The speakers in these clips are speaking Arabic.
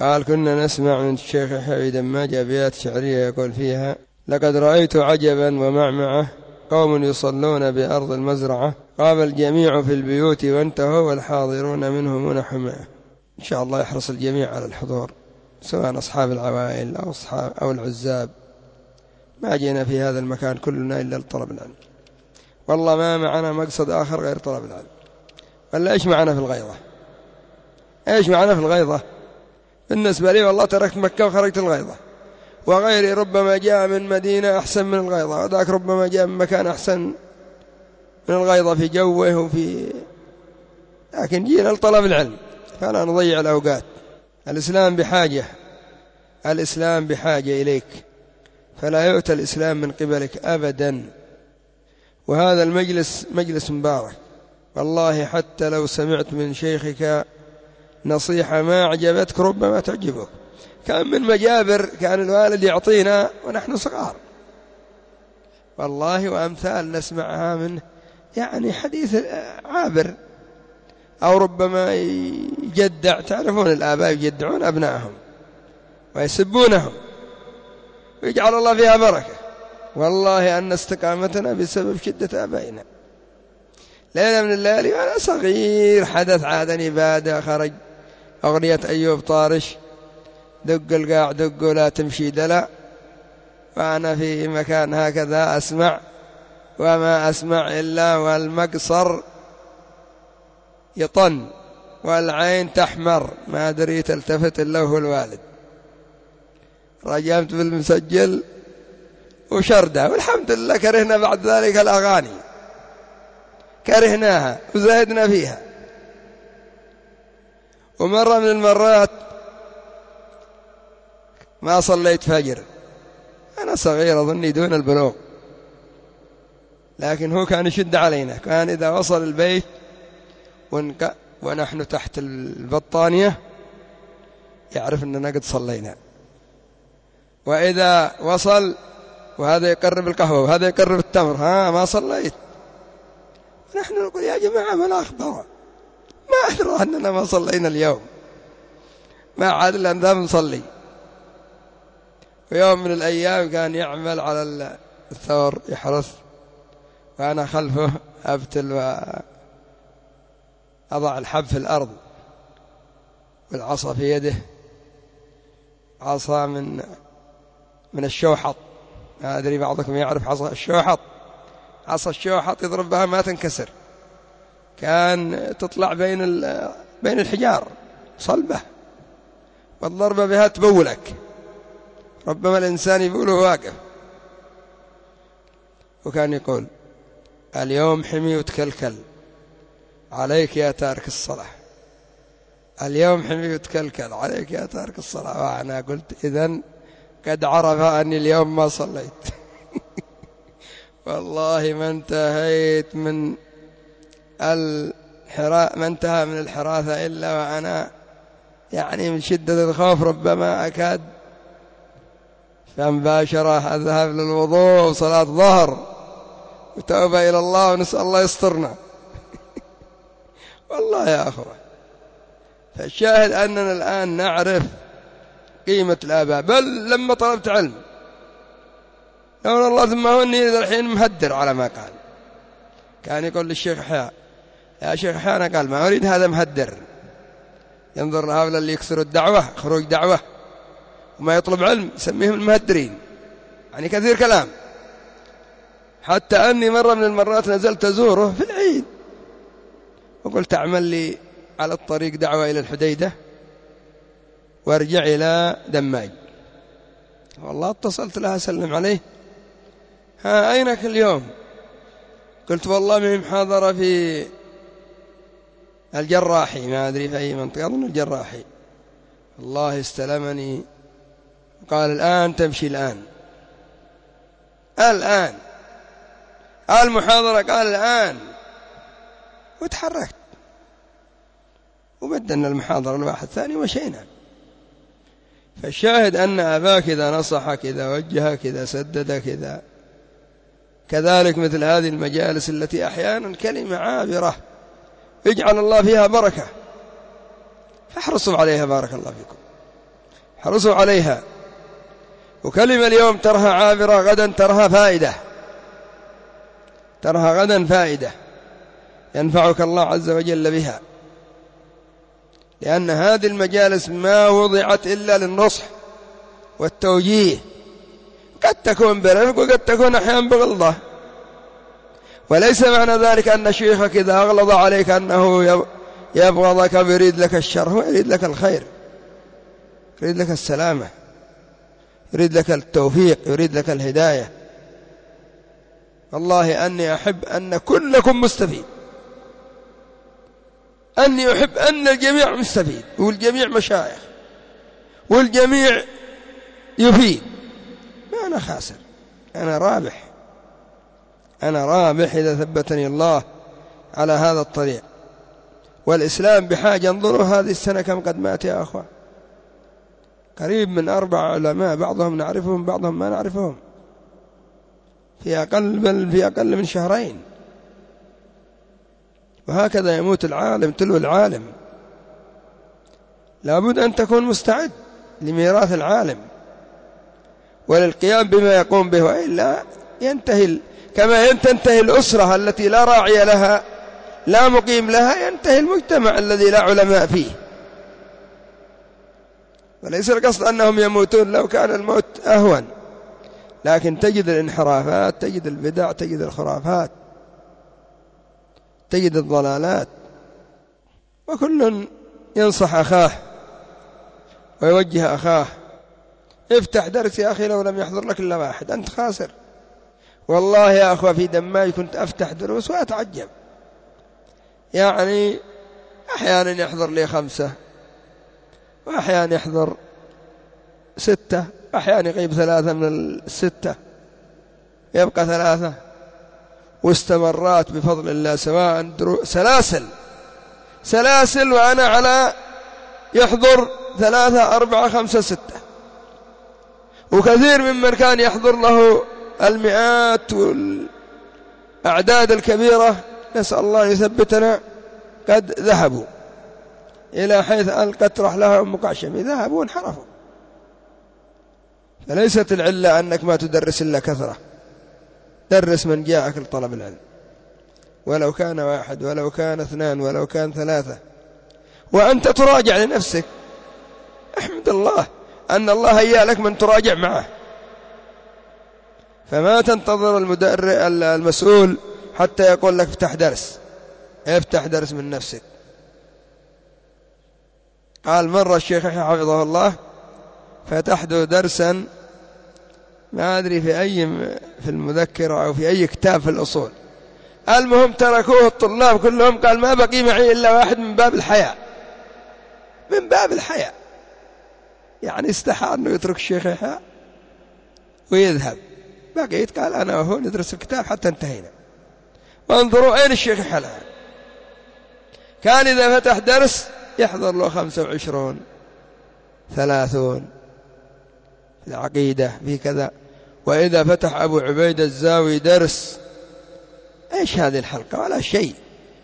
قال كنا نسمع من الشيخ يحيى دماج أبيات شعرية يقول فيها: لقد رأيت عجبا ومعمعة قوم يصلون بأرض المزرعة، قام الجميع في البيوت وانتهوا والحاضرون منهم نحماء. إن شاء الله يحرص الجميع على الحضور، سواء أصحاب العوائل أو العزاب. ما جينا في هذا المكان كلنا إلا لطلب العلم، والله ما معنا مقصد آخر غير طلب العلم. ولا إيش معنا في الغيظة؟ إيش معنا في الغيظة؟ بالنسبة لي والله تركت مكة وخرجت الغيظة، وغيري ربما جاء من مدينة أحسن من الغيظة، وذاك ربما جاء من مكان أحسن من الغيظة في جوه لكن جينا لطلب العلم، فلا نضيع الأوقات. الإسلام بحاجة إليك، فلا يؤتى الإسلام من قبلك أبدا. وهذا المجلس مجلس مبارك والله، حتى لو سمعت من شيخك نصيحة ما أعجبتك ربما تعجبك. كان من مجابر كان الوالد يعطينا ونحن صغار والله، وأمثال نسمعها منه، يعني حديث عابر، أو ربما يجدع. تعرفون الآباء يجدعون أبنائهم ويسبونهم ويجعل الله فيها بركة. والله أن استقامتنا بسبب شدة آبائنا. ليلة من الليالي وأنا صغير حدث عادني بعد خرج أغنية أيوب طارش: دق القاع دق ولا تمشي دلع، وأنا في مكان هكذا أسمع وما أسمع إلا والمقصر يطن والعين تحمر، ما أدري تلتفت إلا هو الوالد. رجمت بالمسجل وشردها، والحمد لله كرهنا بعد ذلك الأغاني، كرهناها وزهدنا فيها. ومرة من المرات ما صليت فجر، أنا صغير أظني دون البلوغ، لكن هو كان يشد علينا. كان إذا وصل البيت ونحن تحت البطانية يعرف أننا قد صلينا، وإذا وصل وهذا يقرب القهوة وهذا يقرب التمر: ها ما صليت؟ نحن نقول: يا جماعة ما الأخبار، ما أدرى أننا ما صلينا اليوم، ما عاد إلا أن ذا نصلي. ويوم من الأيام كان يعمل على الثور يحرث، وأنا خلفه أبتل وأضع الحب في الأرض والعصا في يده، عصا من الشوحط. ما أدري بعضكم يعرف عصا الشوحط؟ عصا الشوحط يضرب بها ما تنكسر، كان تطلع بين الحجار صلبة، والضربة بها تبولك، ربما الإنسان يبوله واقف. وكان يقول: اليوم حمي وتكلكل عليك يا تارك الصلاة، اليوم حمي وتكلكل عليك يا تارك الصلاة. وأنا قلت: إذن قد عرف أني اليوم ما صليت. والله ما انتهيت من الحراثة إلا وأنا يعني من شدة الخوف ربما أكاد فمباشرة أذهب للوضوء وصلاة ظهر وتوبة إلى الله ونسأل الله يسترنا. والله يا أخوة، فالشاهد أننا الآن نعرف قيمة الآباء. بل لما طلبت علم يقول الله ثم هوني إذا الحين مهدر على ما قال. كان يقول للشيخ حياء: يا شيخ حياء، أنا قال ما أريد هذا مهدر، ينظر لهؤلاء اللي يكسروا الدعوة، خروج دعوة وما يطلب علم، يسميهم المهدرين، يعني كثير كلام. حتى أني مرة من المرات نزلت أزوره في العيد وقلت: أعمل لي على الطريق دعوة إلى الحديدة وارجع إلى دماج. والله اتصلت لها أسلم عليه: ها أينك اليوم؟ قلت: والله من محاضرة في الجراحي، ما أدري في أي منطقة، أظن الجراحي. الله استلمني قال: الآن تمشي، الآن المحاضرة، قال الآن. وتحركت وبدلنا المحاضرة لواحد ثاني ومشينا. فالشاهد أن أباك إذا نصحك، إذا وجهك، إذا سددك، إذا كذلك مثل هذه المجالس التي أحيانا كلمة عابرة يجعل الله فيها بركة، فاحرصوا عليها، بارك الله فيكم. حرصوا عليها. وكلمة اليوم ترها عابرة، غدا ترها فائدة، ترها غدا فائدة ينفعك الله عز وجل بها، لأن هذه المجالس ما وضعت إلا للنصح والتوجيه، قد تكون برفق وقد تكون أحيانا بغلظة، وليس معنى ذلك أن شيخك إذا أغلظ عليك أنه يبغضك ويريد لك الشر، هو يريد لك الخير، يريد لك السلامة، يريد لك التوفيق، يريد لك الهداية. والله أني أحب أن كلكم مستفيد، أني أحب أن الجميع مستفيد، والجميع مشايخ، والجميع يفيد. ما أنا خاسر، أنا رابح، أنا رابح إذا ثبتني الله على هذا الطريق. والإسلام بحاجة. انظروا هذه السنة كم قد مات يا أخوة، قريب من 4 علماء، بعضهم نعرفهم بعضهم ما نعرفهم، في أقل من شهرين. وهكذا يموت العالم تلو العالم. لابد أن تكون مستعد لميراث العالم وللقيام بما يقوم به، وإلا ينتهي كما تنتهي الأسرة التي لا راعي لها لا مقيم لها، ينتهي المجتمع الذي لا علماء فيه. وليس القصد أنهم يموتون، لو كان الموت أهون، لكن تجد الانحرافات، تجد البدع، تجد الخرافات، تجد الضلالات. وكل ينصح أخاه ويوجه أخاه. افتح درس يا أخي لو لم يحضر لك إلا واحد، أنت خاسر. والله يا أخوة في دماج كنت أفتح دروس وأتعجب، يعني أحيانا يحضر لي 5، وأحيانا يحضر 6، أحيانا يغيب 3 من 6، يبقى 3، واستمرات بفضل الله، سواء سلاسل، وأنا على يحضر 3 4 5 6، وكثير ممن كان يحضر له المئات والأعداد الكبيرة، نسأل الله يثبتنا، قد ذهبوا إلى حيث ألقت رحلهم مقعشم، ذهبوا وانحرفوا. فليست العلة أنك ما تدرس إلا كثرة، درس من جاءك لطلب العلم، ولو كان 1 ولو كان 2 ولو كان 3، وأنت تراجع لنفسك. احمد الله أن الله هيأ لك من تراجع معه، فما تنتظر المسؤول حتى يقول لك افتح درس، افتح درس من نفسك. قال مرة الشيخ حفظه الله فتحت درسا ما أدري في المذكرة أو في أي كتاب في الأصول، المهم تركوه الطلاب كلهم، قال ما بقي معي إلا واحد من باب الحياء، من باب الحياء، يعني استحى أنه يترك الشيخ يحيى ويذهب. بقيت قال أنا وهو ندرس الكتاب حتى انتهينا. وانظروا أين الشيخ يحيى الآن، كان إذا فتح درس يحضر له 25 30 في العقيدة في كذا. وإذا فتح أبو عبيد الزاوي درس، إيش هذه الحلقة ولا شيء،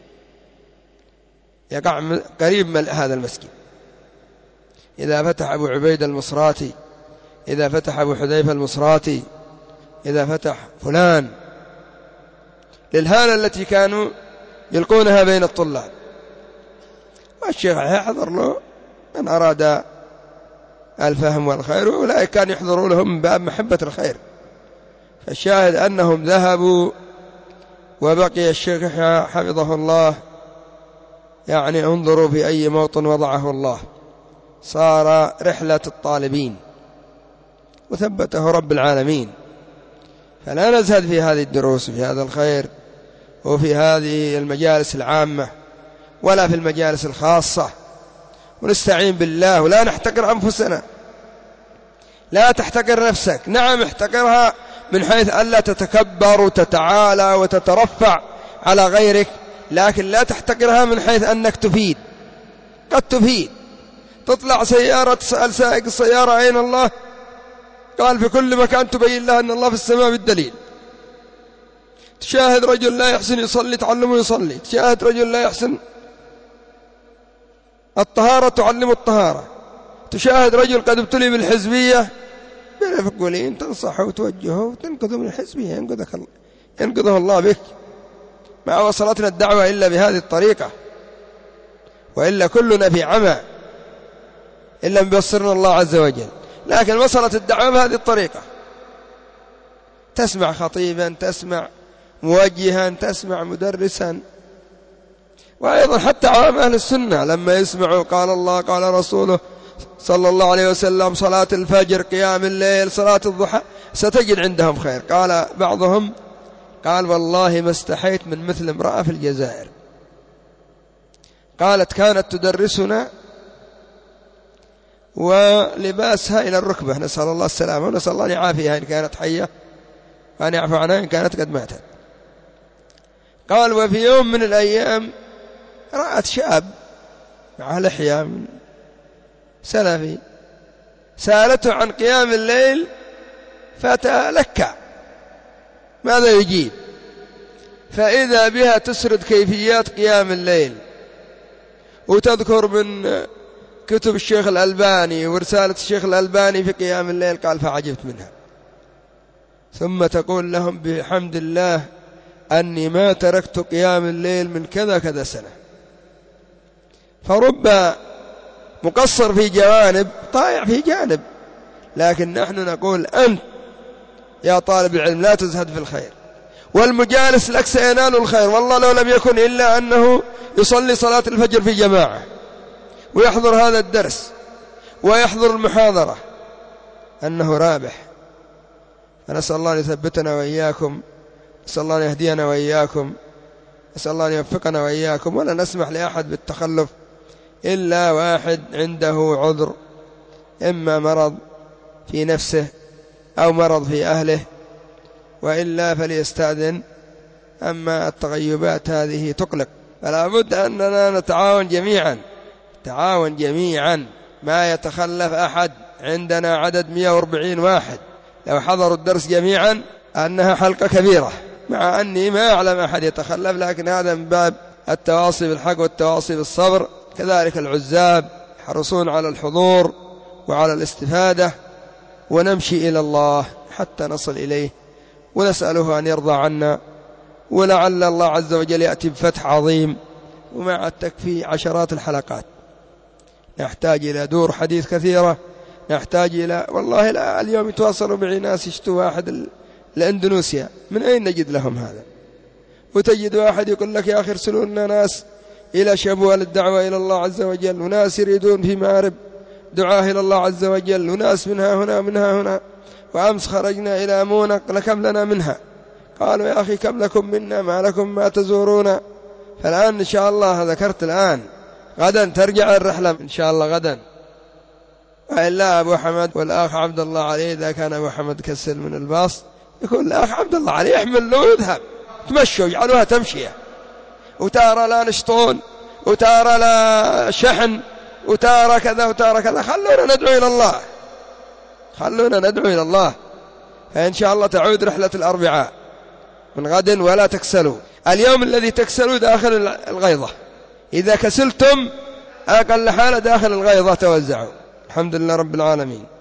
يقع قريب من هذا المسجد. إذا فتح أبو عبيد المصراتي، إذا فتح أبو حذيفة المصراتي، إذا فتح فلان، للهالة التي كانوا يلقونها بين الطلاب. والشيخ يحضر له من أراد الفهم والخير، وأولئك كان يحضروا لهم من باب محبة الخير. فالشاهد أنهم ذهبوا، وبقي الشيخ حفظه الله، يعني انظروا في أي موطن وضعه الله، صار رحلة الطالبين وثبته رب العالمين. فلا نزهد في هذه الدروس، في هذا الخير، وفي هذه المجالس العامة، ولا في المجالس الخاصة، ونستعين بالله، ولا نحتقر أنفسنا. لا تحتقر نفسك، نعم احتقرها من حيث ألا تتكبر وتتعالى وتترفع على غيرك، لكن لا تحتقرها من حيث أنك تفيد. قد تفيد، تطلع سيارة تسأل سائق السيارة أين الله، قال في كل مكان، تبين له أن الله في السماء بالدليل. تشاهد رجل لا يحسن يصلي، تعلمه يصلي. تشاهد رجل لا يحسن الطهارة، تعلمه الطهارة. تشاهد رجل قد ابتلي بالحزبية بالفقولين، تنصحه وتوجهه وتنقذه من الحزبية، ينقذه الله بك. ما وصلتنا الدعوة إلا بهذه الطريقة، وإلا كلنا في عمى إلا بيبصرنا الله عز وجل. لكن وصلت الدعوة بهذه الطريقة، تسمع خطيبا، تسمع موجها، تسمع مدرسا. وأيضا حتى عوام أهل السنة لما يسمعوا قال الله قال رسوله صلى الله عليه وسلم، صلاة الفجر، قيام الليل، صلاة الضحى، ستجد عندهم خير. قال بعضهم قال والله ما استحيت من مثل امرأة في الجزائر، قالت كانت تدرسنا ولباسها إلى الركبة، نسأل الله السلامة ونسأل الله أن يعافيها إن كانت حية وأن يعفو عنها إن كانت قد ماتت. قال وفي يوم من الأيام رأت شاب مع لحية سلفي، سألته عن قيام الليل فتلكع ماذا يجيب، فإذا بها تسرد كيفيات قيام الليل وتذكر من كتب الشيخ الألباني ورسالة الشيخ الألباني في قيام الليل. قال فعجبت منها، ثم تقول لهم بحمد الله أني ما تركت قيام الليل من كذا كذا سنة. فرب مقصر في جوانب طائع في جانب، لكن نحن نقول أنت يا طالب العلم لا تزهد في الخير، والمجالس لك سينال الخير، والله لو لم يكن إلا أنه يصلي صلاة الفجر في جماعة ويحضر هذا الدرس ويحضر المحاضرة أنه رابح. فنسأل الله أن يثبتنا وإياكم، نسأل الله أن يهدينا وإياكم، نسأل الله أن يوفقنا وإياكم. ولا نسمح لأحد بالتخلف إلا واحد عنده عذر، إما مرض في نفسه أو مرض في أهله، وإلا فليستأذن. أما التغيبات هذه تقلق، فلا بد أننا نتعاون جميعا، ما يتخلف أحد. عندنا عدد 140 واحد، لو حضروا الدرس جميعا أنها حلقة كبيرة، مع أني ما أعلم أحد يتخلف، لكن هذا من باب التواصي بالحق والتواصي بالصبر. كذلك العزاب يحرصون على الحضور وعلى الاستفادة، ونمشي إلى الله حتى نصل إليه ونسأله أن يرضى عنا، ولعل الله عز وجل يأتي بفتح عظيم. ومع التكفي عشرات الحلقات، نحتاج إلى دور حديث كثيرة، نحتاج إلى والله لا اليوم يتواصلوا معي ناس يشتوا واحد لإندونيسيا، من أين نجد لهم هذا؟ وتجد واحد يقول لك يا أخي ارسلوا لنا ناس إلى شبوة للدعوة إلى الله عز وجل، وناس يريدون في مارب دعاه إلى الله عز وجل، وناس منها هنا منها هنا. وأمس خرجنا إلى مونق لكم لنا منها، قالوا يا أخي كم لكم منا ما لكم ما تزورون. فالآن إن شاء الله ذكرت الآن، غدا ترجع الرحلة إن شاء الله غدا. وإلا أبو حمد والأخ عبد الله علي، إذا كان أبو حمد كسل من الباص يقول الأخ عبد الله علي يحمل له ويذهب، تمشوا يجعلوها تمشية، وتارى لا نشطون وتارى لا شحن وتارى كذا وتارى كذا. خلونا ندعو إلى الله، فإن شاء الله تعود رحلة الأربعاء من غد، ولا تكسلوا. اليوم الذي تكسلوا داخل الغيضة، إذا كسلتم أقل حالة داخل الغيضة توزعوا. الحمد لله رب العالمين.